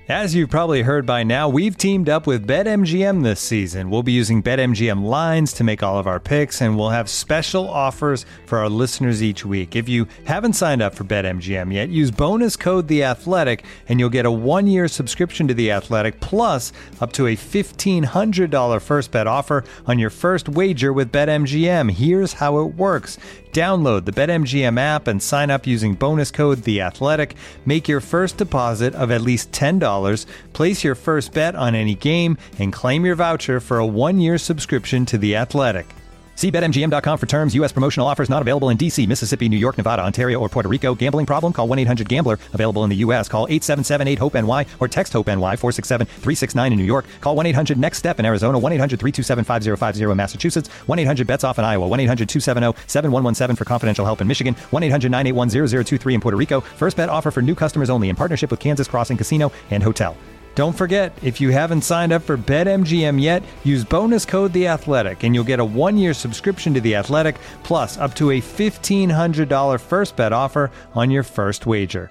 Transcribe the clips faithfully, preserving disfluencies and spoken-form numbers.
As you've probably heard by now, we've teamed up with BetMGM this season. We'll be using BetMGM lines to make all of our picks, and we'll have special offers for our listeners each week. If you haven't signed up for BetMGM yet, use bonus code The Athletic, and you'll get a one-year subscription to The Athletic, plus up to a fifteen hundred dollars first bet offer on your first wager with BetMGM. Here's how it works. Download the BetMGM app and sign up using bonus code The Athletic. Make your first deposit of at least ten dollars. Place your first bet on any game and claim your voucher for a one-year subscription to The Athletic. See Bet M G M dot com for terms. U S promotional offers not available in D C, Mississippi, New York, Nevada, Ontario, or Puerto Rico. Gambling problem? Call one eight hundred gambler. Available in the U S. Call eight seven seven eight hope N Y or text HOPE-NY four six seven three six nine in New York. Call one eight hundred next step in Arizona. one eight hundred three two seven five zero five zero in Massachusetts. one eight hundred bets off in Iowa. one eight hundred two seven zero seven one one seven for confidential help in Michigan. one eight hundred nine eight one zero zero two three in Puerto Rico. First bet offer for new customers only in partnership with Kansas Crossing Casino and Hotel. Don't forget, if you haven't signed up for BetMGM yet, use bonus code The Athletic, and you'll get a one-year subscription to The Athletic, plus up to a fifteen hundred dollars first bet offer on your first wager.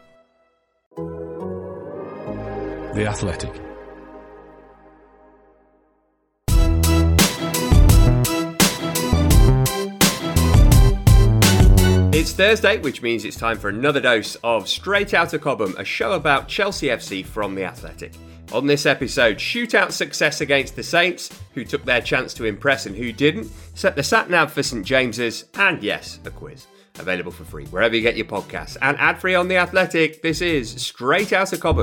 The Athletic. It's Thursday, which means it's time for another dose of Straight Outta Cobham, a show about Chelsea F C from The Athletic. On this episode, shootout success against the Saints, who took their chance to impress and who didn't, set the sat-nav for St James's, and yes, a quiz. Available for free wherever you get your podcasts, and ad-free on The Athletic. This is Straight Outta Cobham.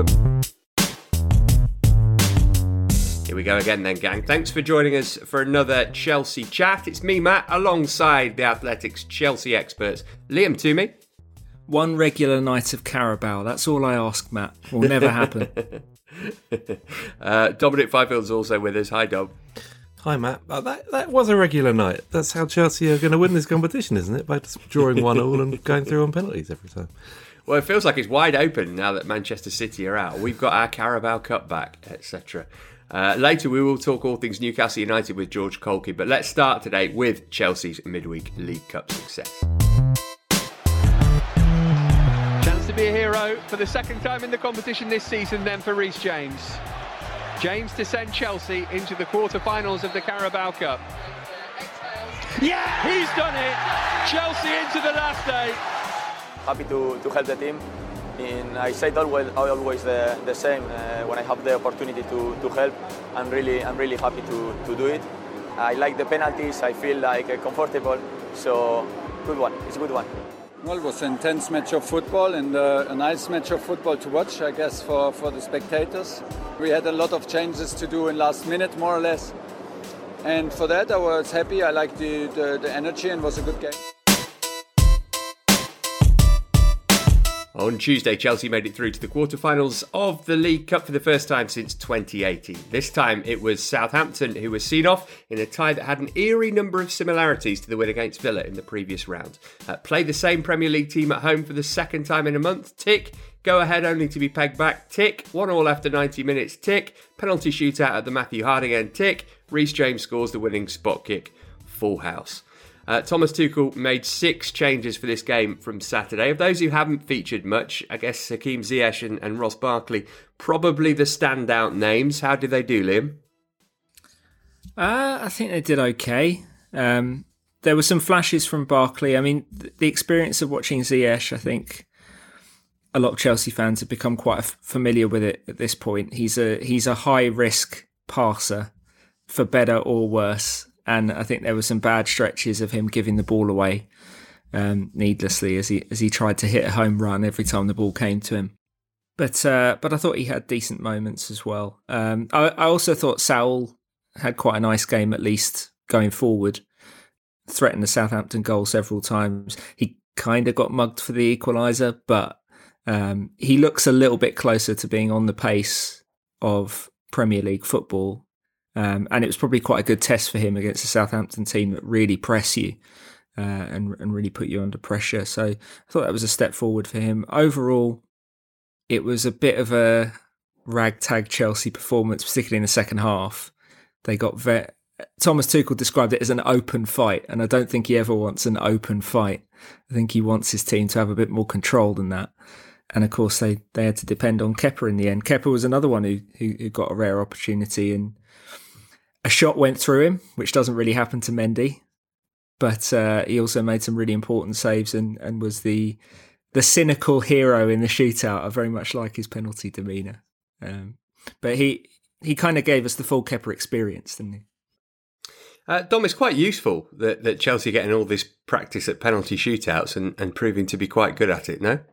Here we go again then, gang. Thanks for joining us for another Chelsea chat. It's me, Matt, alongside The Athletic's Chelsea experts, Liam Toomey. One regular night of Carabao. That's all I ask, Matt. Will never happen. uh, Dominic Fifield's also with us. Hi, Dom. Hi, Matt. Oh, that, that was a regular night. That's how Chelsea are going to win this competition, isn't it? By just drawing one all and going through on penalties every time. Well, it feels like it's wide open now that Manchester City are out. We've got our Carabao Cup back, et cetera. Uh, later, we will talk all things Newcastle United with George Colkey, but let's start today with Chelsea's midweek League Cup success. Chance to be a hero for the second time in the competition this season then for Reece James. James to send Chelsea into the quarter-finals of the Carabao Cup. Yeah, he's done it! Chelsea into the last eight. Happy to, to help the team. In, I said always, always the, the same. Uh, when I have the opportunity to, to help, I'm really, I'm really happy to, to do it. I like the penalties. I feel like uh, comfortable. So, good one. It's a good one. Well, it was an intense match of football and uh, a nice match of football to watch, I guess, for, for the spectators. We had a lot of changes to do in last minute, more or less. And for that, I was happy. I liked the, the, the energy and it was a good game. On Tuesday, Chelsea made it through to the quarterfinals of the League Cup for the first time since twenty eighteen. This time it was Southampton who was seen off in a tie that had an eerie number of similarities to the win against Villa in the previous round. Uh, play the same Premier League team at home for the second time in a month, tick. Go ahead only to be pegged back, tick. One all after ninety minutes, tick. Penalty shootout at the Matthew Harding end, tick. Reece James scores the winning spot kick, full house. Uh, Thomas Tuchel made six changes for this game from Saturday. Of those who haven't featured much, I guess Hakeem Ziyech and, and Ross Barkley, probably the standout names. How did they do, Liam? Uh, I think they did okay. Um, there were some flashes from Barkley. I mean, th- the experience of watching Ziyech, I think a lot of Chelsea fans have become quite f- familiar with it at this point. He's a he's a high-risk passer, for better or worse. And I think there were some bad stretches of him giving the ball away um, needlessly as he as he tried to hit a home run every time the ball came to him. But uh, but I thought he had decent moments as well. Um, I, I also thought Saul had quite a nice game, at least going forward. Threatened the Southampton goal several times. He kind of got mugged for the equaliser, but um, he looks a little bit closer to being on the pace of Premier League football. Um, and it was probably quite a good test for him against a Southampton team that really press you uh, and, and really put you under pressure. So I thought that was a step forward for him. Overall, it was a bit of a ragtag Chelsea performance, particularly in the second half. They got ve- Thomas Tuchel described it as an open fight, and I don't think he ever wants an open fight. I think he wants his team to have a bit more control than that. and of course they, they had to depend on Kepa in the end. Kepa was another one who, who who got a rare opportunity, and a shot went through him, which doesn't really happen to Mendy. But uh, he also made some really important saves and, and was the the cynical hero in the shootout. I very much like his penalty demeanour. Um, but he he kind of gave us the full Kepa experience, didn't he? Uh, Dom, it's quite useful that, that Chelsea are getting all this practice at penalty shootouts and, and proving to be quite good at it, no?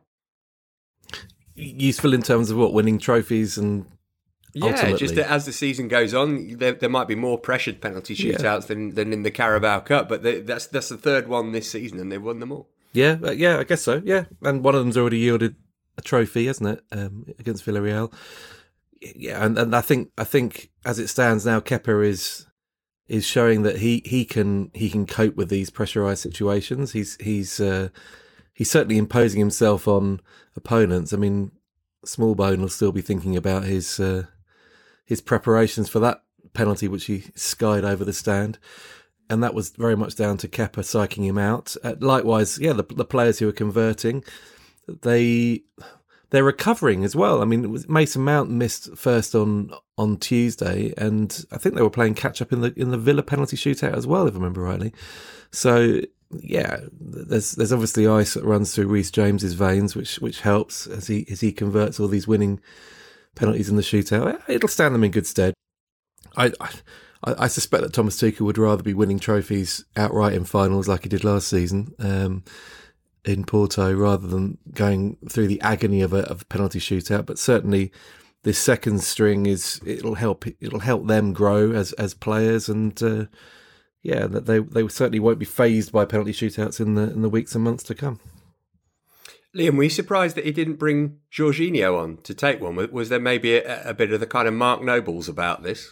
Useful in terms of what, winning trophies and yeah, ultimately. Just that as the season goes on, there, there might be more pressured penalty shootouts yeah. than, than in the Carabao Cup, but they, that's that's the third one this season and they've won them all. Yeah, yeah, I guess so, yeah. And one of them's already yielded a trophy, hasn't it, um, against Villarreal. Yeah, and, and I think I think as it stands now, Kepa is is showing that he, he can he can cope with these pressurised situations. He's he's uh, he's certainly imposing himself on opponents. I mean, Smallbone will still be thinking about his uh, his preparations for that penalty, which he skied over the stand, and that was very much down to Kepa psyching him out. Uh, likewise, yeah, the the players who are converting, they. They're recovering as well. I mean, Mason Mount missed first on on Tuesday, and I think they were playing catch up in the in the Villa penalty shootout as well, if I remember rightly. So yeah, there's there's obviously ice that runs through Reece James's veins, which which helps as he as he converts all these winning penalties in the shootout. It'll stand them in good stead. I I, I suspect that Thomas Tuchel would rather be winning trophies outright in finals like he did last season. Um, in Porto, rather than going through the agony of a, of a penalty shootout. But certainly this second string is it'll help it'll help them grow as as players, and uh, yeah, that they they certainly won't be fazed by penalty shootouts in the in the weeks and months to come. Liam, were you surprised that he didn't bring Jorginho on to take one? Was there maybe a, a bit of the kind of Mark Nobles about this?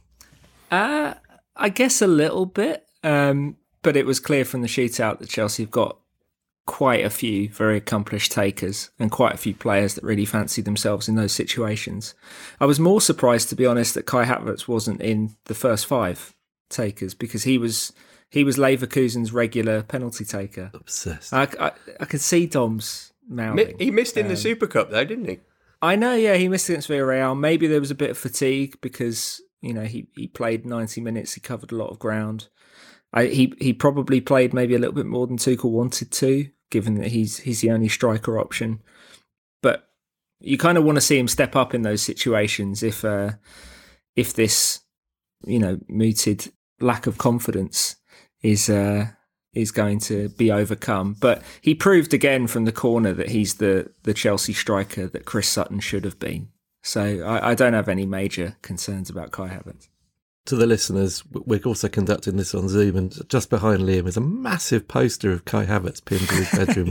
uh, I guess a little bit, um, but it was clear from the shootout that Chelsea have got quite a few very accomplished takers and quite a few players that really fancy themselves in those situations. I was more surprised, to be honest, that Kai Havertz wasn't in the first five takers, because he was he was Leverkusen's regular penalty taker. Obsessed. I, I, I could see Dom's mouthing. He missed in um, the Super Cup though, didn't he? I know, yeah, he missed against Villarreal. Maybe there was a bit of fatigue because, you know, he, he played ninety minutes, he covered a lot of ground. I, he he probably played maybe a little bit more than Tuchel wanted to, given that he's he's the only striker option. But you kind of want to see him step up in those situations if uh, if this, you know, mooted lack of confidence is uh, is going to be overcome. But he proved again from the corner that he's the, the Chelsea striker that Chris Sutton should have been. So I, I don't have any major concerns about Kai Havertz. To the listeners, we're also conducting this on Zoom, and just behind Liam is a massive poster of Kai Havertz pinned to his bedroom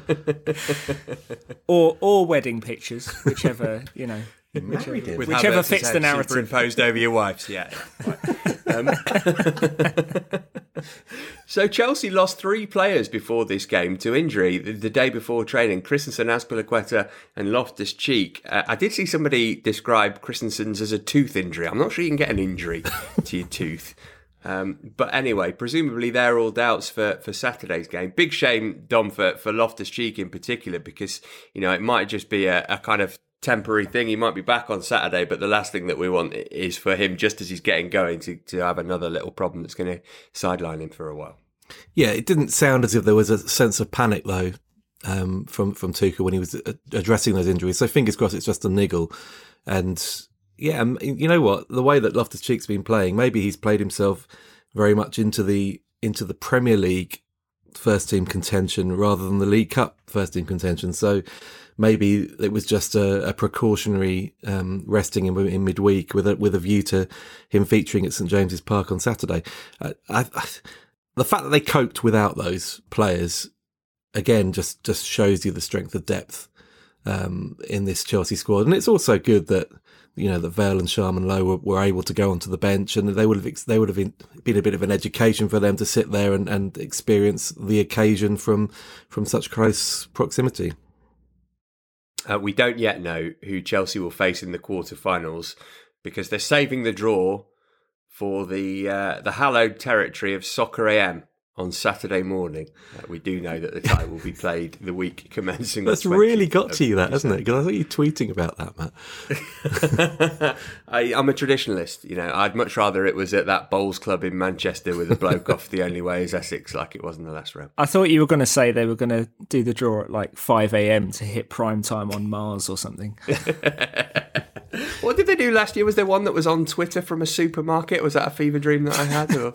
wall. or or wedding pictures, whichever, you know, whichever, whichever fits the narrative. Superimposed over your wife's, yeah. Right. Um, so Chelsea lost three players before this game to injury the, the day before training. Christensen, Azpilicueta and Loftus-Cheek. Uh, I did see somebody describe Christensen's as a tooth injury. I'm not sure you can get an injury to your tooth. Um, but anyway, presumably they're all doubts for, for Saturday's game. Big shame, Dom, for, for Loftus-Cheek in particular, because, you know, it might just be a, a kind of temporary thing. He might be back on Saturday, but the last thing that we want is for him, just as he's getting going, to, to have another little problem that's going to sideline him for a while. Yeah, it didn't sound as if there was a sense of panic, though, um, from, from Tuchel when he was addressing those injuries. So fingers crossed it's just a niggle. And yeah, you know what? The way that Loftus-Cheek's been playing, maybe he's played himself very much into the into the Premier League first team contention rather than the League Cup first team contention. So maybe it was just a, a precautionary um, resting him in midweek with a with a view to him featuring at St James's Park on Saturday. Uh, I, I, the fact that they coped without those players again just just shows you the strength of depth um, in this Chelsea squad, and it's also good that, you know, that Vale and Sharman Lowe were, were able to go onto the bench, and they would have they would have been, been a bit of an education for them to sit there and, and experience the occasion from from such close proximity. Uh, we don't yet know who Chelsea will face in the quarterfinals because they're saving the draw for the uh, the hallowed territory of Soccer A M on Saturday morning. Uh, we do know that the tie will be played the week commencing. That's really got to you, that, hasn't it? Because I thought you were tweeting about that, Matt. I, I'm a traditionalist. You know, I'd much rather it was at that bowls club in Manchester with a bloke off the only way is Essex, like it was in the last round. I thought you were going to say they were going to do the draw at like five a.m. to hit prime time on Mars or something. What did they do last year? Was there one that was on Twitter from a supermarket? Was that a fever dream that I had? Or...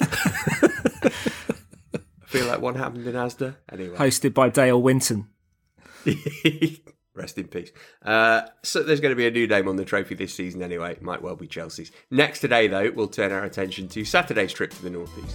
I feel like one happened in Asda. Anyway, hosted by Dale Winton. Rest in peace. Uh, so there's going to be a new name on the trophy this season anyway. It might well be Chelsea's. Next today, though, we'll turn our attention to Saturday's trip to the northeast.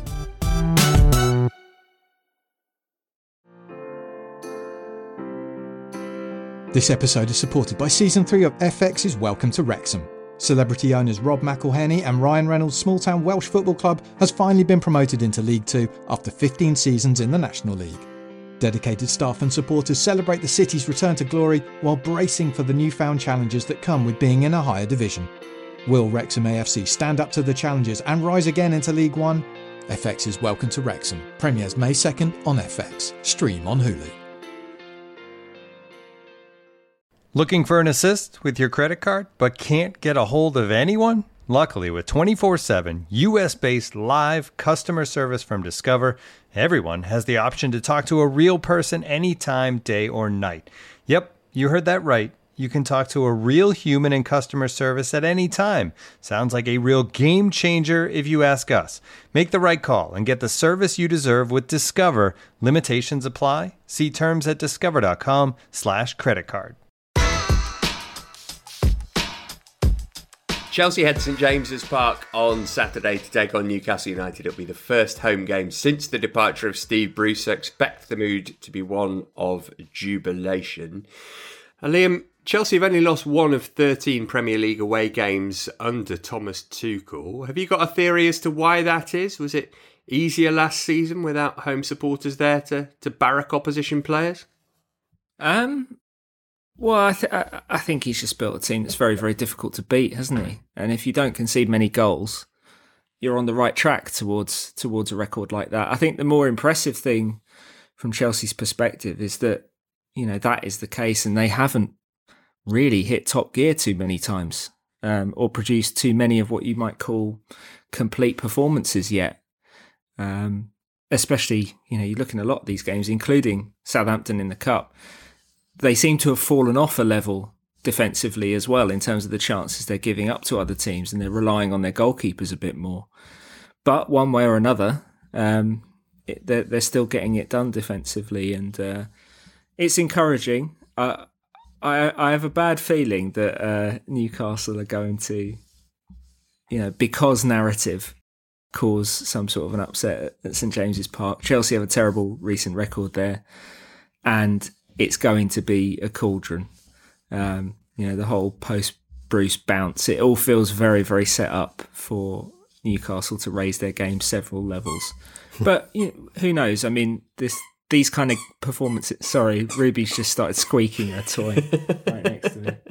This episode is supported by Season three of F X's Welcome to Wrexham. Celebrity owners Rob McElhenney and Ryan Reynolds' small-town Welsh football club has finally been promoted into League Two after fifteen seasons in the National League. Dedicated staff and supporters celebrate the city's return to glory while bracing for the newfound challenges that come with being in a higher division. Will Wrexham A F C stand up to the challenges and rise again into League One? F X's Welcome to Wrexham premieres May second on F X. Stream on Hulu. Looking for an assist with your credit card, but can't get a hold of anyone? Luckily, with twenty-four seven U S-based live customer service from Discover, everyone has the option to talk to a real person anytime, day or night. Yep, you heard that right. You can talk to a real human in customer service at any time. Sounds like a real game changer if you ask us. Make the right call and get the service you deserve with Discover. Limitations apply. See terms at discover.com slash credit card. Chelsea head to St James's Park on Saturday to take on Newcastle United. It'll be the first home game since the departure of Steve Bruce. I expect the mood to be one of jubilation. Uh, Liam, Chelsea have only lost one of thirteen Premier League away games under Thomas Tuchel. Have you got a theory as to why that is? Was it easier last season without home supporters there to, to barrack opposition players? Um... Well, I, th- I, I think he's just built a team that's very, very difficult to beat, hasn't he? And if you don't concede many goals, you're on the right track towards towards a record like that. I think the more impressive thing from Chelsea's perspective is that, you know, that is the case and they haven't really hit top gear too many times um, or produced too many of what you might call complete performances yet. Um, especially, you know, you look in a lot of these games, including Southampton in the Cup. They seem to have fallen off a level defensively as well in terms of the chances they're giving up to other teams, and they're relying on their goalkeepers a bit more. But one way or another, um, it, they're, they're still getting it done defensively, and uh, it's encouraging. Uh, I I have a bad feeling that uh, Newcastle are going to, you know, because narrative, cause some sort of an upset at St James's Park. Chelsea have a terrible recent record there, and it's going to be a cauldron. Um, you know, the whole post-Bruce bounce, it all feels very, very set up for Newcastle to raise their game several levels. But you know, who knows? I mean, this these kind of performances... Sorry, Ruby's just started squeaking her toy right next to me.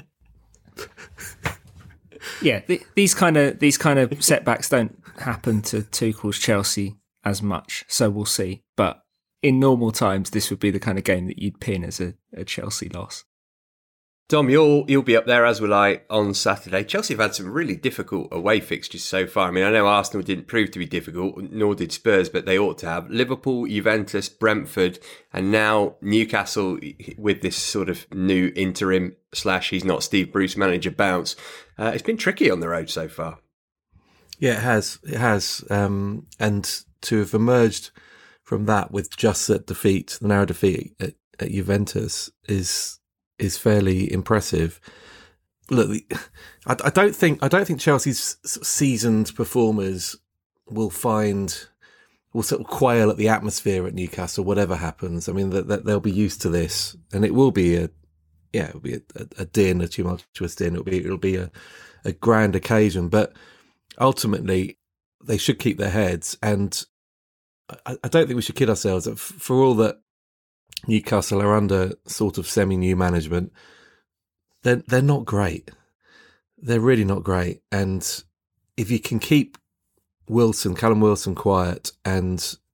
Yeah, th- these kind of these kind of setbacks don't happen to Tuchel's Chelsea as much, so we'll see. But in normal times, this would be the kind of game that you'd pin as a, a Chelsea loss. Dom, you'll you'll be up there, as will I, on Saturday. Chelsea have had some really difficult away fixtures so far. I mean, I know Arsenal didn't prove to be difficult, nor did Spurs, but they ought to have. Liverpool, Juventus, Brentford, and now Newcastle with this sort of new interim slash he's not Steve Bruce manager bounce. Uh, it's been tricky on the road so far. Yeah, it has. It has. Um, and to have emerged from that with just that defeat, the narrow defeat at, at Juventus is is fairly impressive. Look, I, I don't think I don't think Chelsea's seasoned performers will find will sort of quail at the atmosphere at Newcastle, whatever happens. I mean, that, that they'll be used to this, and it will be a yeah, it'll be a, a, a din, a tumultuous din. It'll be it'll be a, a grand occasion, but ultimately they should keep their heads. And I, I don't think we should kid ourselves. For all that Newcastle are under sort of semi-new management, they're, they're not great. They're really not great. And if you can keep Wilson, Callum Wilson quiet and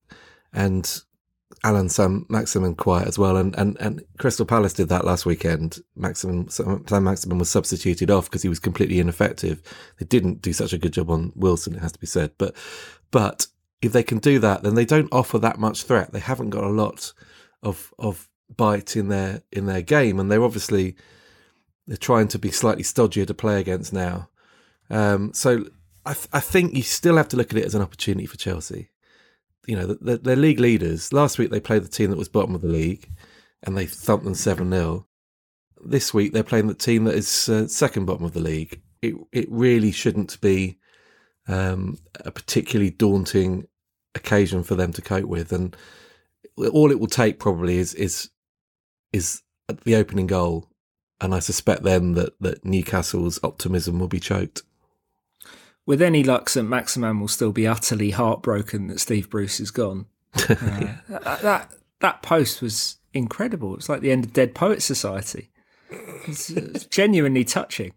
and Alan Sam Maximin quiet as well. And, and, and Crystal Palace did that last weekend. Maximin, Sam Maximin was substituted off because he was completely ineffective. They didn't do such a good job on Wilson, it has to be said. But, but if they can do that, then they don't offer that much threat. They haven't got a lot of, of bite in their, in their game. And they're obviously, they're trying to be slightly stodgier to play against now. Um, so I, th- I think you still have to look at it as an opportunity for Chelsea. You know, they're, they're league leaders. Last week they played the team that was bottom of the league and they thumped them seven nil. This week they're playing the team that is uh, second bottom of the league. It it really shouldn't be um, a particularly daunting occasion for them to cope with. And all it will take probably is is is the opening goal. And I suspect then that, that Newcastle's optimism will be choked. With any luck, Saint Maximin will still be utterly heartbroken that Steve Bruce is gone. Uh, that, that that post was incredible. It's like the end of Dead Poets Society. It's, it's genuinely touching.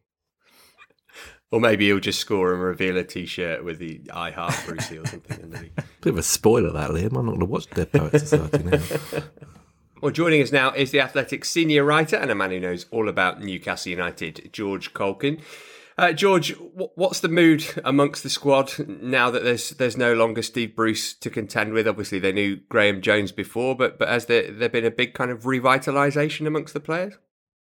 Or maybe he'll just score and reveal a T-shirt with the I Heart Brucey or something underneath. Bit of a spoiler, that, Liam. I'm not going to watch Dead Poets Society now. Well, joining us now is the Athletic senior writer and a man who knows all about Newcastle United, George Caulkin. Uh, George, what's the mood amongst the squad now that there's there's no longer Steve Bruce to contend with? Obviously, they knew Graham Jones before, but but has there, there been a big kind of revitalisation amongst the players?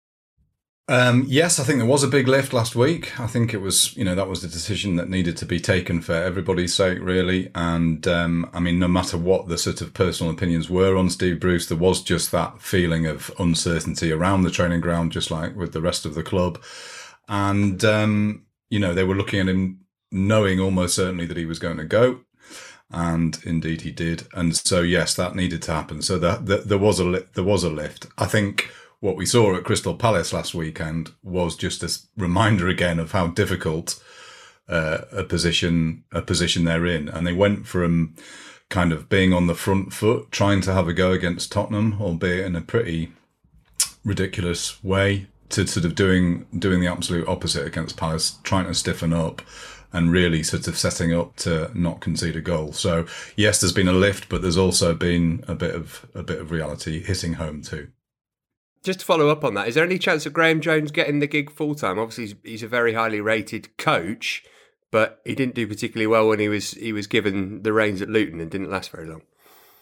Um, yes, I think there was a big lift last week. I think it was, you know, that was the decision that needed to be taken for everybody's sake, really. And um, I mean, no matter what the sort of personal opinions were on Steve Bruce, there was just that feeling of uncertainty around the training ground, just like with the rest of the club. And, um, you know, they were looking at him knowing almost certainly that he was going to go. And indeed he did. And so, yes, that needed to happen. So that the, there was a li- there was a lift. I think what we saw at Crystal Palace last weekend was just a reminder again of how difficult uh, a position a position they're in. And they went from kind of being on the front foot, trying to have a go against Tottenham, albeit in a pretty ridiculous way, to sort of doing doing the absolute opposite against Palace, trying to stiffen up and really sort of setting up to not concede a goal. So yes, there's been a lift, but there's also been a bit of a bit of reality hitting home too. Just to follow up on that, is there any chance of Graham Jones getting the gig full time? Obviously, he's, he's a very highly rated coach, but he didn't do particularly well when he was he was given the reins at Luton and didn't last very long.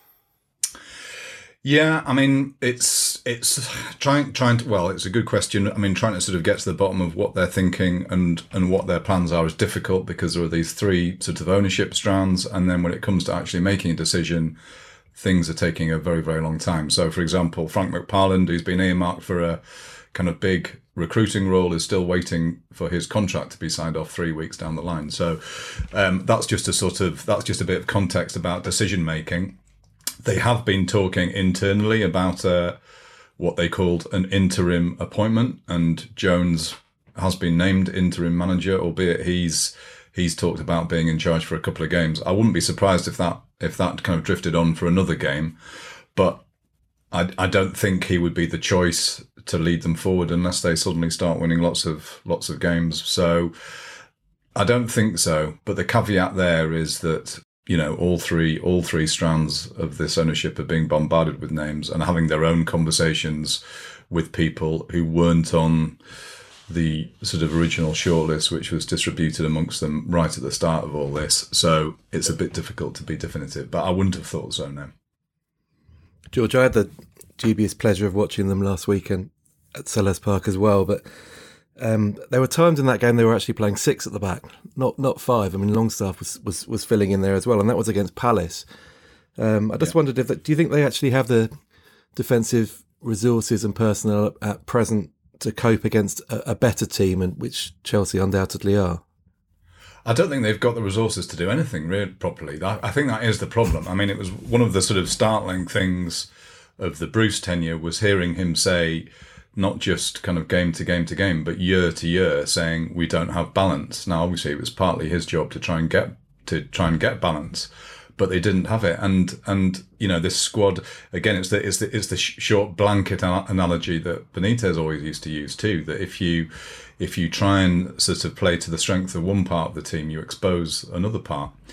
Yeah, I mean, it's it's trying trying to well, it's a good question. I mean, trying to sort of get to the bottom of what they're thinking and and what their plans are is difficult because there are these three sort of ownership strands, and then when it comes to actually making a decision, things are taking a very very long time. So, for example, Frank McParland, who's been earmarked for a kind of big recruiting role, is still waiting for his contract to be signed off three weeks down the line. So, um, that's just a sort of that's just a bit of context about decision making. They have been talking internally about uh, what they called an interim appointment, and Jones has been named interim manager, albeit he's he's talked about being in charge for a couple of games. I wouldn't be surprised if that if that kind of drifted on for another game, but I, I don't think he would be the choice to lead them forward unless they suddenly start winning lots of lots of games. So I don't think so. But the caveat there is that, you know, all three all three strands of this ownership are being bombarded with names and having their own conversations with people who weren't on the sort of original shortlist, which was distributed amongst them right at the start of all this. So it's a bit difficult to be definitive, but I wouldn't have thought so, no. George, I had the dubious pleasure of watching them last weekend at Selhurst Park as well, but Um, there were times in that game they were actually playing six at the back, not not five. I mean, Longstaff was, was, was filling in there as well, and that was against Palace. Um, I just yeah. wondered if that, do you think they actually have the defensive resources and personnel at present to cope against a, a better team, and which Chelsea undoubtedly are? I don't think they've got the resources to do anything really properly. I, I think that is the problem. I mean, it was one of the sort of startling things of the Bruce tenure was hearing him say, not just kind of game to game to game, but year to year, saying we don't have balance. Now, obviously, it was partly his job to try and get to try and get balance, but they didn't have it. And and you know, this squad again, it's the it's the it's the short blanket analogy that Benitez always used to use too. That if you if you try and sort of play to the strength of one part of the team, you expose another part.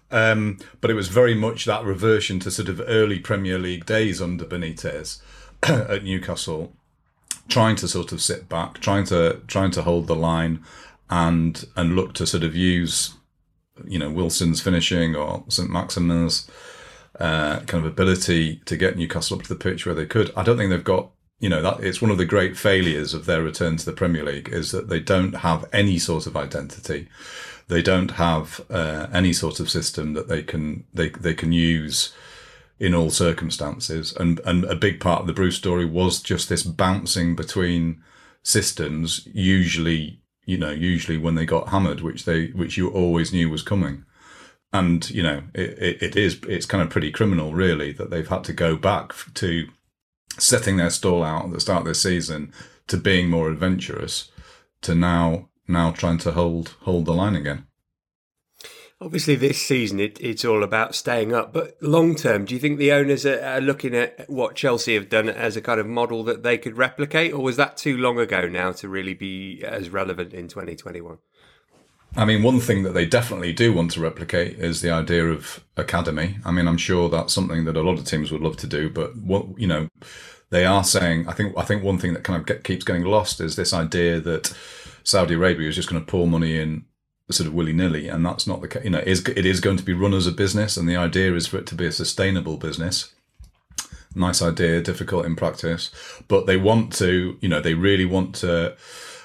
Um, but it was very much that reversion to sort of early Premier League days under Benitez at Newcastle, trying to sort of sit back, trying to trying to hold the line, and and look to sort of use, you know, Wilson's finishing or Saint Maximin's uh, kind of ability to get Newcastle up to the pitch where they could. I don't think they've got, you know, that it's one of the great failures of their return to the Premier League is that they don't have any sort of identity. They don't have uh, any sort of system that they can they they can use in all circumstances. And and a big part of the Bruce story was just this bouncing between systems, usually, you know, usually when they got hammered, which they which you always knew was coming. And, you know, it, it, it is it's kind of pretty criminal, really, that they've had to go back to setting their stall out at the start of this season to being more adventurous to now now trying to hold hold the line again. Obviously, this season it, it's all about staying up. But long term, do you think the owners are, are looking at what Chelsea have done as a kind of model that they could replicate, or was that too long ago now to really be as relevant in twenty twenty-one? I mean, one thing that they definitely do want to replicate is the idea of academy. I mean, I'm sure that's something that a lot of teams would love to do, but what, you know, they are saying. I think I think one thing that kind of get, keeps getting lost is this idea that Saudi Arabia is just going to pour money in sort of willy-nilly, and that's not the case. You know, it is, it is going to be run as a business, and the idea is for it to be a sustainable business. Nice idea, difficult in practice, but they want to, you know, they really want to,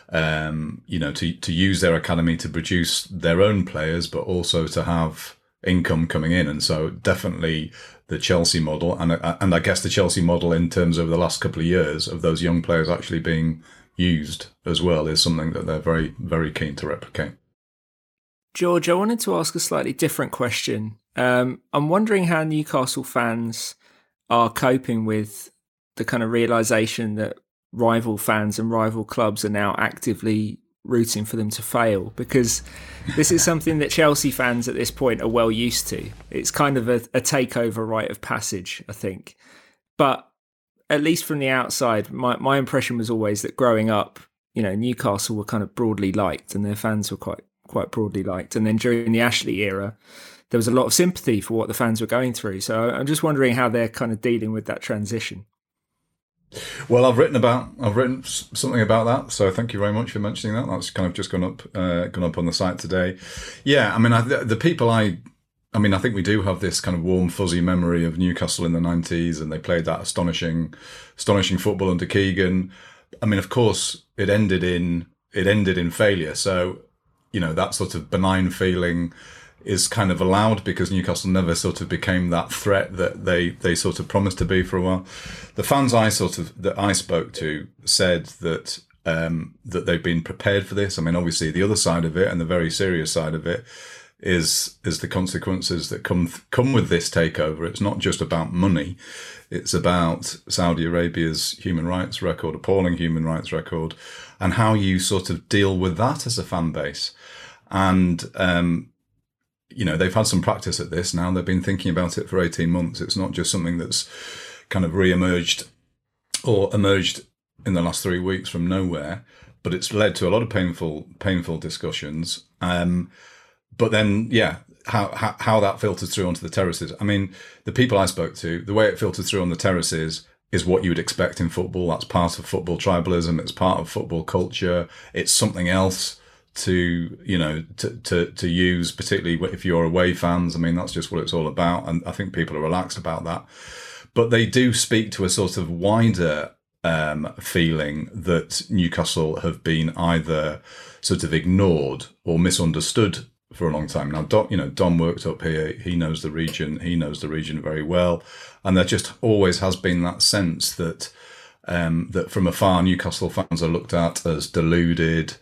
um, you know, to to use their academy to produce their own players, but also to have income coming in. And so definitely the Chelsea model, and and I guess the Chelsea model in terms of the last couple of years of those young players actually being used as well, is something that they're very, very keen to replicate. George, I wanted to ask a slightly different question. Um, I'm wondering how Newcastle fans are coping with the kind of realisation that rival fans and rival clubs are now actively rooting for them to fail, because this is something that Chelsea fans at this point are well used to. It's kind of a, a takeover rite of passage, I think. But at least from the outside, my, my impression was always that growing up, you know, Newcastle were kind of broadly liked and their fans were quite quite broadly liked. And then during the Ashley era, there was a lot of sympathy for what the fans were going through. So I'm just wondering how they're kind of dealing with that transition. Well, I've written about I've written something about that, so thank you very much for mentioning that. That's kind of just gone up uh, gone up on the site today. Yeah, I mean, I, the people I. I mean, I think we do have this kind of warm, fuzzy memory of Newcastle in the nineties, and they played that astonishing, astonishing football under Keegan. I mean, of course, it ended in it ended in failure. So, you know, that sort of benign feeling is kind of allowed because Newcastle never sort of became that threat that they, they sort of promised to be for a while. The fans I sort of that I spoke to said that um, that they've been prepared for this. I mean, obviously, the other side of it and the very serious side of it is is the consequences that come come with this takeover. It's not just about money. It's about Saudi Arabia's human rights record, appalling human rights record, and how you sort of deal with that as a fan base. And, um, you know, they've had some practice at this now. They've been thinking about it for eighteen months. It's not just something that's kind of re-emerged or emerged in the last three weeks from nowhere, but it's led to a lot of painful, painful discussions. Um, But then, yeah, how, how how that filters through onto the terraces. I mean, the people I spoke to, the way it filters through on the terraces is what you would expect in football. That's part of football tribalism. It's part of football culture. It's something else to, you know, to, to, to use, particularly if you're away fans. I mean, that's just what it's all about. And I think people are relaxed about that. But they do speak to a sort of wider um, feeling that Newcastle have been either sort of ignored or misunderstood for a long time. Now, Dom, you know, Dom worked up here. He knows the region. He knows the region very well. And there just always has been that sense that um, that from afar, Newcastle fans are looked at as deluded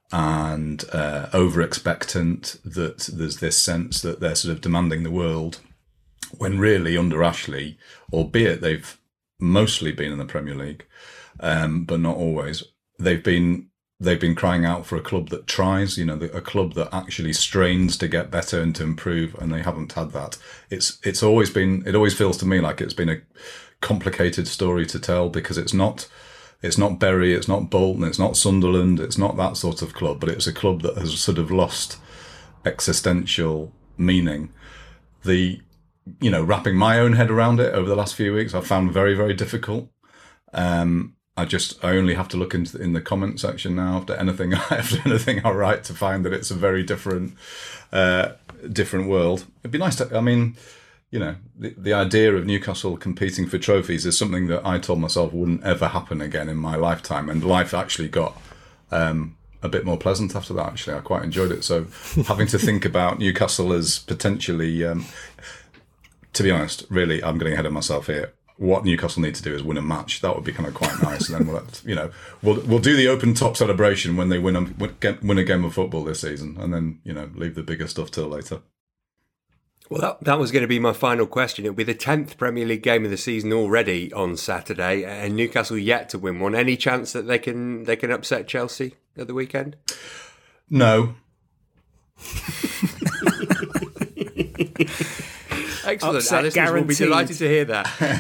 and uh, over-expectant, that there's this sense that they're sort of demanding the world, when really under Ashley, albeit they've mostly been in the Premier League, um, but not always, they've been They've been crying out for a club that tries, you know, a club that actually strains to get better and to improve, and they haven't had that. It's it's always been, it always feels to me like it's been a complicated story to tell, because it's not it's not Bury, it's not Bolton, it's not Sunderland, it's not that sort of club, but it's a club that has sort of lost existential meaning. the, you know, wrapping my own head around it over the last few weeks, I've found very, very difficult. Um, I just, I only have to look into in the comment section now after anything, after anything I write to find that it's a very different, uh, different world. It'd be nice to, I mean, you know, the, the idea of Newcastle competing for trophies is something that I told myself wouldn't ever happen again in my lifetime. And life actually got um, a bit more pleasant after that, actually. I quite enjoyed it. So having to think about Newcastle as potentially, um, to be honest, really, I'm getting ahead of myself here. What Newcastle need to do is win a match. That would be kind of quite nice. And then we'll, have to, you know, we'll we'll do the open top celebration when they win a win a game of football this season, and then, you know, leave the bigger stuff till later. Well, that, that was going to be my final question. It'll be the tenth Premier League game of the season already on Saturday, and Newcastle yet to win one. Any chance that they can they can upset Chelsea at the weekend? No. Excellent. Upset Our listeners will be delighted to hear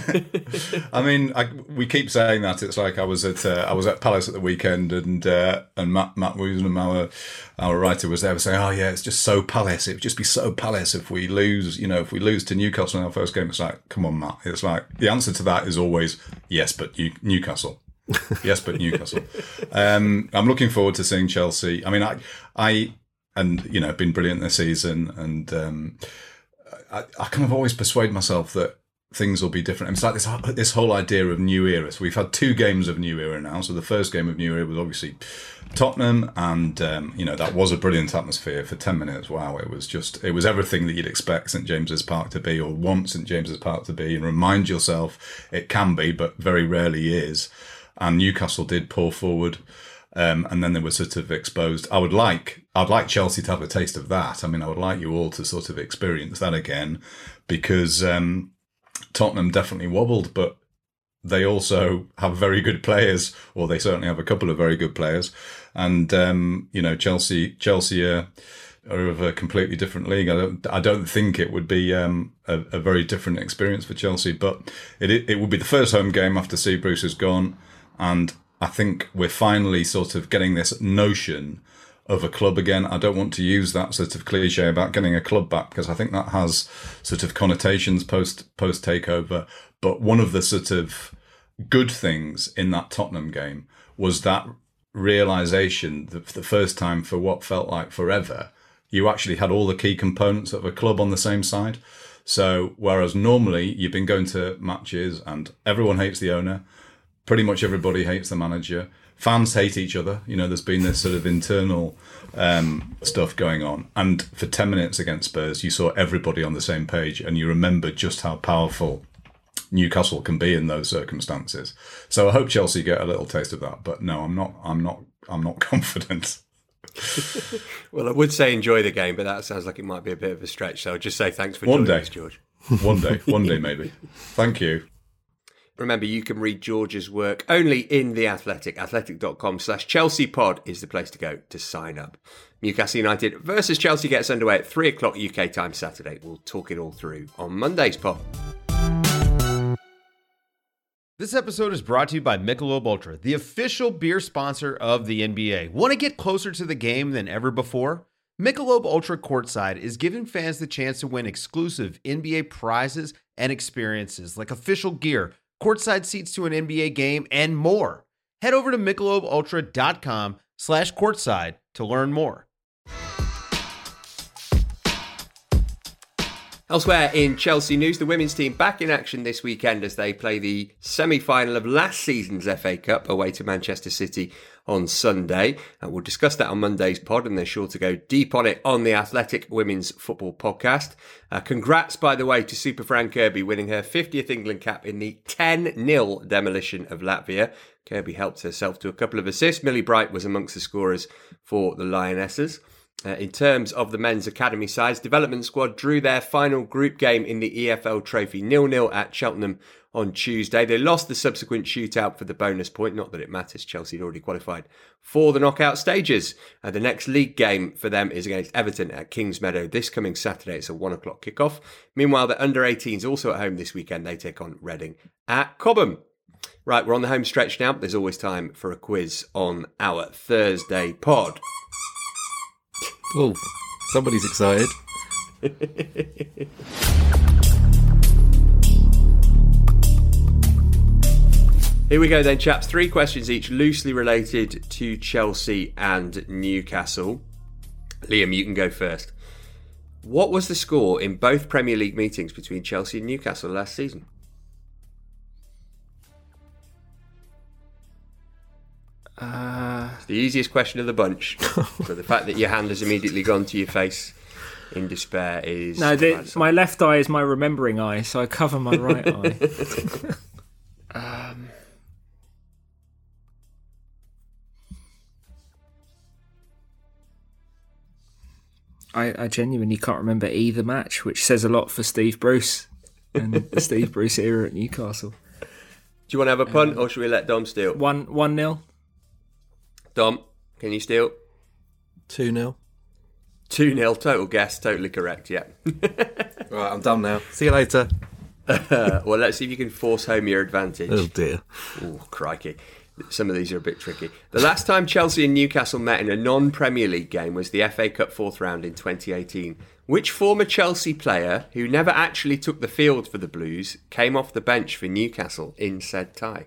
that. I mean, I, we keep saying that. It's like I was at uh, I was at Palace at the weekend, and uh, and Matt Matt Woosnam, our our writer, was there, was saying, "Oh yeah, it's just so Palace. It would just be so Palace if we lose. You know, if we lose to Newcastle in our first game." It's like, come on, Matt. It's like the answer to that is always yes, but New- Newcastle. Yes, but Newcastle. Um, I'm looking forward to seeing Chelsea. I mean, I I and you know, been brilliant this season, and. Um, I, I kind of always persuade myself that things will be different. It's like this this whole idea of new era. So we've had two games of new era now. So the first game of new era was obviously Tottenham, and um, you know, that was a brilliant atmosphere for ten minutes. Wow, it was just it was everything that you'd expect St James's Park to be, or want St James's Park to be, and remind yourself it can be, but very rarely is. And Newcastle did pour forward. Um, and then they were sort of exposed. I would like, I'd like Chelsea to have a taste of that. I mean, I would like you all to sort of experience that again, because um, Tottenham definitely wobbled, but they also have very good players, or they certainly have a couple of very good players. And um, you know, Chelsea, Chelsea are, are of a completely different league. I don't, I don't think it would be um, a, a very different experience for Chelsea, but it it would be the first home game after Steve Bruce is gone, and I think we're finally sort of getting this notion of a club again. I don't want to use that sort of cliche about getting a club back, because I think that has sort of connotations post post takeover. But one of the sort of good things in that Tottenham game was that realization that for the first time for what felt like forever, you actually had all the key components of a club on the same side. So whereas normally you've been going to matches and everyone hates the owner, pretty much everybody hates the manager. Fans hate each other. You know, there's been this sort of internal um, stuff going on. And for ten minutes against Spurs, you saw everybody on the same page, and you remember just how powerful Newcastle can be in those circumstances. So I hope Chelsea get a little taste of that. But no, I'm not. I'm not. I'm not confident. Well, I would say enjoy the game, but that sounds like it might be a bit of a stretch. So I'll just say thanks for one joining day, us, George. One day, one day maybe. Thank you. Remember, you can read George's work only in The Athletic. Athletic.com slash Chelsea pod is the place to go to sign up. Newcastle United versus Chelsea gets underway at three o'clock U K time Saturday. We'll talk it all through on Monday's pod. This episode is brought to you by Michelob Ultra, the official beer sponsor of the N B A. Want to get closer to the game than ever before? Michelob Ultra Courtside is giving fans the chance to win exclusive N B A prizes and experiences like official gear, courtside seats to an N B A game, and more. Head over to MichelobUltra.com slash courtside to learn more. Elsewhere in Chelsea news, the women's team back in action this weekend as they play the semi-final of last season's F A Cup away to Manchester City on Sunday. And we'll discuss that on Monday's pod, and they're sure to go deep on it on the Athletic Women's Football Podcast. Uh, congrats, by the way, to Super Fran Kirby winning her fiftieth England cap in the ten nil demolition of Latvia. Kirby helped herself to a couple of assists. Millie Bright was amongst the scorers for the Lionesses. Uh, in terms of the men's academy sides, development squad drew their final group game in the E F L Trophy nil nil at Cheltenham on Tuesday. They lost the subsequent shootout for the bonus point. Not that it matters. Chelsea had already qualified for the knockout stages. Uh, the next league game for them is against Everton at Kingsmeadow this coming Saturday. It's a one o'clock kickoff. Meanwhile, the under eighteens also at home this weekend. They take on Reading at Cobham. Right, we're on the home stretch now. There's always time for a quiz on our Thursday pod. Oh, somebody's excited. Here we go then, chaps. Three questions each, loosely related to Chelsea and Newcastle. Liam, you can go first. What was the score in both Premier League meetings between Chelsea and Newcastle last season? Uh, it's the easiest question of the bunch. So the fact that your hand has immediately gone to your face in despair is... No, the, my left eye is my remembering eye, so I cover my right eye. um, I, I genuinely can't remember either match, which says a lot for Steve Bruce and the Steve Bruce era at Newcastle. Do you want to have a punt, um, or should we let Dom steal? One, one nil. Dom, can you steal? two nil. two nil, total guess, totally correct, yeah. Right, I'm done now. See you later. Uh, well, let's see if you can force home your advantage. Oh, dear. Oh, crikey. Some of these are a bit tricky. The last time Chelsea and Newcastle met in a non-Premier League game was the F A Cup fourth round in twenty eighteen. Which former Chelsea player, who never actually took the field for the Blues, came off the bench for Newcastle in said tie?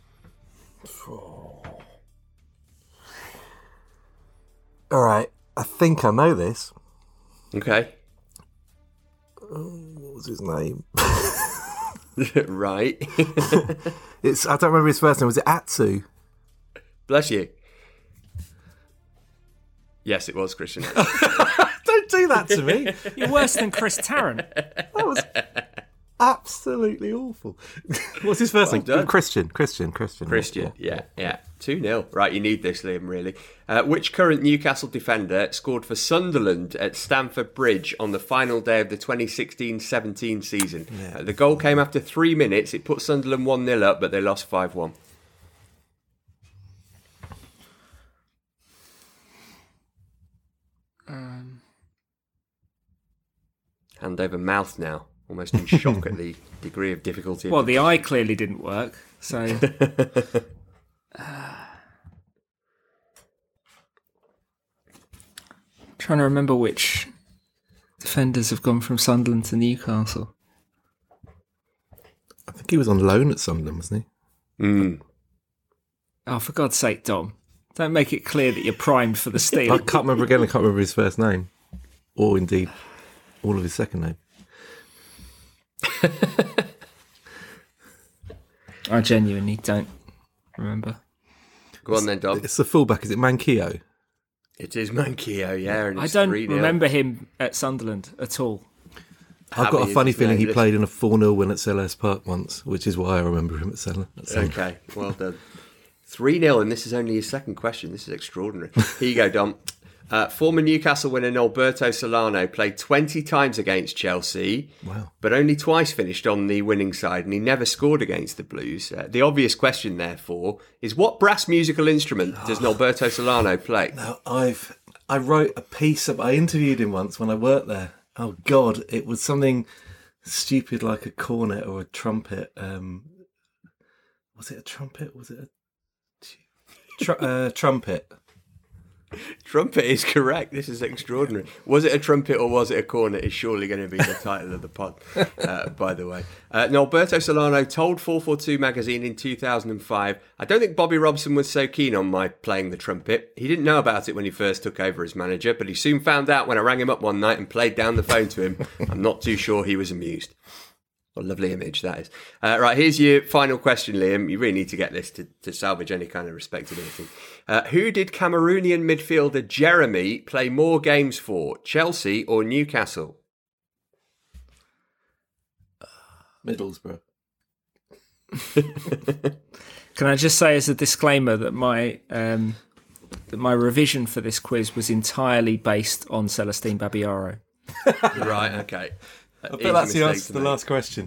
All right, I think I know this. Okay. Oh, what was his name? Right. It's I don't remember his first name. Was it Atsu? Bless you. Yes, it was Christian. Don't do that to me. You're worse than Chris Tarrant. That was absolutely awful. What's his first Well name? done. Christian. Christian. Christian. Christian, yeah, yeah. two nil. Right, you need this, Liam, really. Uh, which current Newcastle defender scored for Sunderland at Stamford Bridge on the final day of the twenty sixteen seventeen season? Yeah. Uh, the goal came after three minutes. It put Sunderland one nil up, but they lost five one. Um... Hand over mouth now. Almost in shock at the degree of difficulty. Well, the eye clearly didn't work, so... uh... Trying to remember which defenders have gone from Sunderland to Newcastle. I think he was on loan at Sunderland, wasn't he? Mm. Oh, for God's sake, Dom. Don't make it clear that you're primed for the steal. I can't remember again. I can't remember his first name. Or indeed, all of his second name. I genuinely don't remember. Go on then, Dom. It's the fullback. Is it Manquillo? It is Manquillo, yeah. And I it's don't three nil. remember him at Sunderland at all. I've got a funny feeling he played in a four nil win at Selhurst Park once, which is why I remember him at Selhurst. Okay, well done. three nil, and this is only his second question. This is extraordinary. Here you go, Dom. Uh, former Newcastle winner Alberto Solano played twenty times against Chelsea, wow. but only twice finished on the winning side, and he never scored against the Blues. Uh, the obvious question, therefore, is what brass musical instrument does Alberto Solano play? Now, I've I wrote a piece of, I interviewed him once when I worked there. Oh God, it was something stupid like a cornet or a trumpet. Um, was it a trumpet? Was it a tr- uh, trumpet? Trumpet is correct. This is extraordinary. Was it a trumpet or was it a cornet is surely going to be the title of the pod, uh, by the way. Uh, Alberto Solano told four forty-two magazine in two thousand five, I don't think Bobby Robson was so keen on my playing the trumpet. He didn't know about it when he first took over as manager, but he soon found out when I rang him up one night and played down the phone to him. I'm not too sure he was amused. What a lovely image that is. Uh, right, here's your final question, Liam. You really need to get this to, to salvage any kind of respectability. Uh, who did Cameroonian midfielder Jeremy play more games for, Chelsea or Newcastle? Middlesbrough. Can I just say as a disclaimer that my um, that my revision for this quiz was entirely based on Celestine Babiaro. Right, okay. I bet that's the answer to the last question.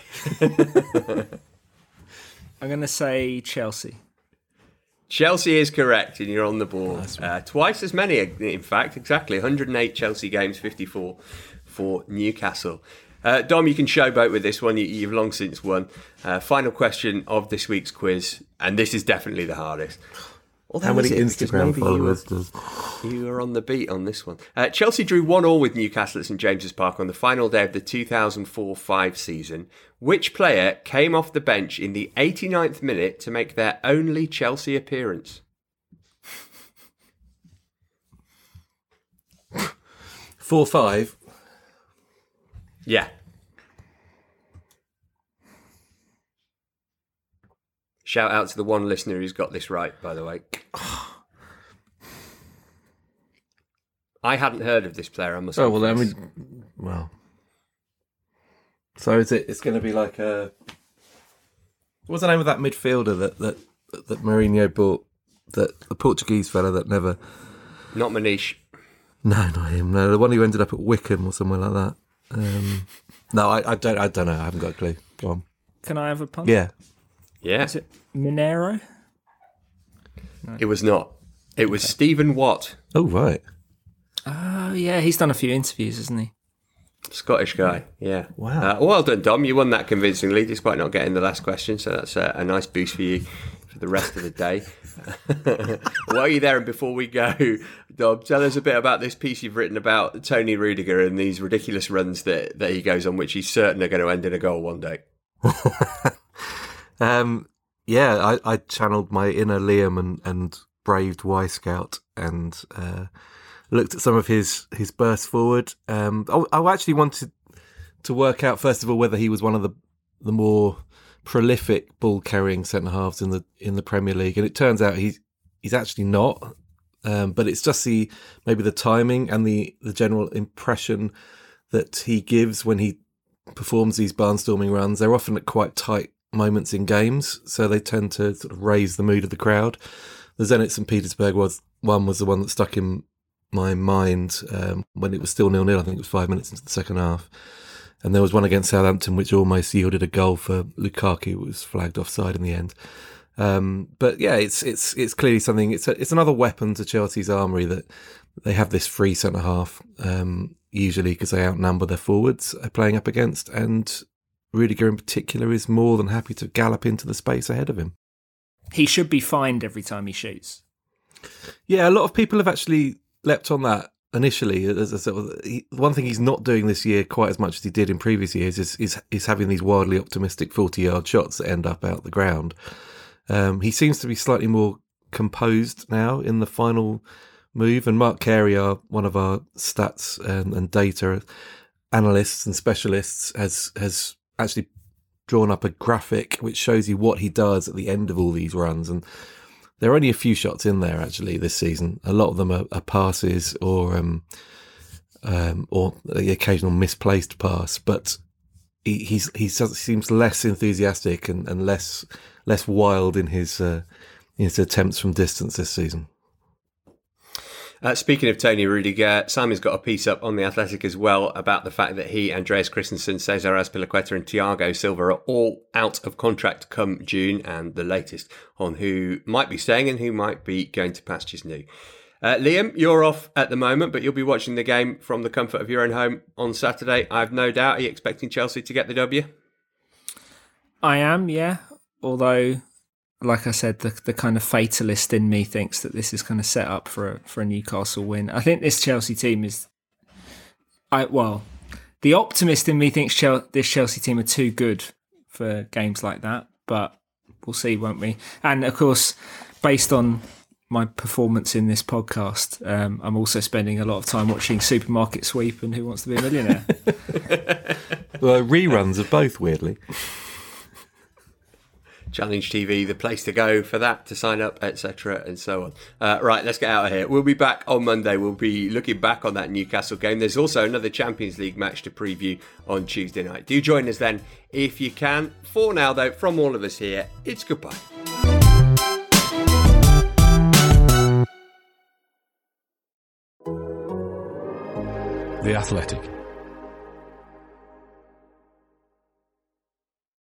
I'm going to say Chelsea. Chelsea is correct, and you're on the ball. Nice uh, twice as many, in fact, exactly. one hundred eight Chelsea games, fifty-four for Newcastle. Uh, Dom, you can showboat with this one. You, you've long since won. Uh, final question of this week's quiz, and this is definitely the hardest. Although How many is it? Instagram followers you were, does? You were on the beat on this one. Uh, Chelsea drew one all with Newcastle at St James's Park on the final day of the two thousand four five season. Which player came off the bench in the eighty-ninth minute to make their only Chelsea appearance? Four five. Yeah. Shout out to the one listener who's got this right, by the way. I hadn't heard of this player, I must Oh, well, I confess. mean, well. So is it, it's going to be like a... What's the name of that midfielder that, that, that Mourinho bought? That the Portuguese fella that never... Not Manish. No, not him. No, the one who ended up at Wickham or somewhere like that. Um, no, I, I don't. I don't know. I haven't got a clue. Go on. Can I have a punt? Yeah. Yeah. Is it Mineiro? No. It was not. It was okay. Stephen Watt. Oh, right. Oh, yeah. He's done a few interviews, hasn't he? Scottish guy, yeah. Wow. Uh, well done, Dom. You won that convincingly, despite not getting the last question. So that's a, a nice boost for you for the rest of the day. While you're there, and before we go, Dom, tell us a bit about this piece you've written about Tony Rudiger and these ridiculous runs that, that he goes on, which he's certain are going to end in a goal one day. um, yeah, I, I channeled my inner Liam and, and braved Y Scout and uh, looked at some of his, his bursts forward. Um, I, I actually wanted to work out, first of all, whether he was one of the the more prolific ball carrying centre halves in the in the Premier League, and it turns out he's he's actually not. Um, but it's just the maybe the timing and the, the general impression that he gives when he performs these barnstorming runs. They're often at quite tight moments in games, so they tend to sort of raise the mood of the crowd. The Zenit Saint Petersburg was one was the one that stuck in my mind um, when it was still nil nil. I think it was five minutes into the second half. And there was one against Southampton which almost yielded a goal for Lukaku. It was flagged offside in the end. Um, but yeah, it's it's it's clearly something. It's a, it's another weapon to Chelsea's armoury that they have this free centre half um, usually because they outnumber their forwards uh, playing up against, and Rudiger in particular is more than happy to gallop into the space ahead of him. He should be fined every time he shoots. Yeah, a lot of people have actually leapt on that. Initially, as I said, he, one thing he's not doing this year quite as much as he did in previous years is is, is having these wildly optimistic forty-yard shots that end up out the ground. Um, he seems to be slightly more composed now in the final move, and Mark Carey, our, one of our stats and, and data analysts and specialists, has has actually drawn up a graphic which shows you what he does at the end of all these runs. And there are only a few shots in there actually this season. A lot of them are, are passes or um, um, or the occasional misplaced pass, but he he's, he seems less enthusiastic and, and less less wild in his uh, in his attempts from distance this season. Uh, speaking of Tony Rudiger, Simon's got a piece up on The Athletic as well about the fact that he, Andreas Christensen, Cesar Azpilicueta and Thiago Silva are all out of contract come June, and the latest on who might be staying and who might be going to pastures new. Uh, Liam, you're off at the moment, but you'll be watching the game from the comfort of your own home on Saturday. I've no doubt. Are you expecting Chelsea to get the W? I am, yeah. Although, like I said, the the kind of fatalist in me thinks that this is kind of set up for a, for a Newcastle win. I think this Chelsea team is, I well, the optimist in me thinks Chel- this Chelsea team are too good for games like that. But we'll see, won't we? And of course, based on my performance in this podcast, um, I'm also spending a lot of time watching Supermarket Sweep and Who Wants to Be a Millionaire. Well, reruns of both, weirdly. Challenge T V, the place to go for that, to sign up, et cetera, and so on. Uh, right, let's get out of here. We'll be back on Monday. We'll be looking back on that Newcastle game. There's also another Champions League match to preview on Tuesday night. Do join us then if you can. For now, though, from all of us here, it's goodbye. The Athletic.